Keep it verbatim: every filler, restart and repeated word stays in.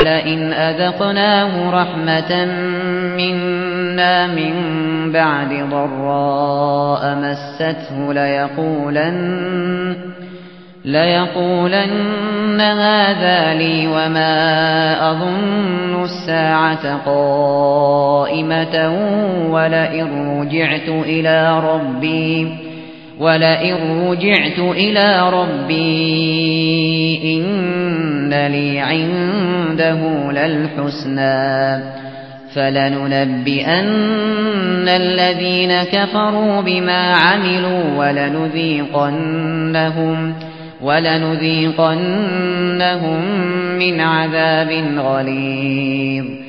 وَلَئِنْ أَذَقْنَاهُ رَحْمَةً مِنَّا مِن بَعْدِ ضَرَّاءَ مَسَّتْهُ لَيَقُولَنَّ لَيَقُولَنَّ هَذَا لِي وَمَا أَظُنُّ السَّاعَةَ قَائِمَةً وَلَئِن رُّجِعْتُ إِلَىٰ رَبِّي وَلَئِن رُّجِعْتُ إِلَىٰ رَبِّي إِنَّ لِي عِندَهُ لَلْحُسْنَىٰ فَلَنُنَبِّئَنَّ الَّذِينَ كَفَرُوا بِمَا عَمِلُوا وَلَنُذِيقَنَّهُمْ وَلَنُذِيقَنَّهُم مِّنْ عَذَابٍ غَلِيظٍ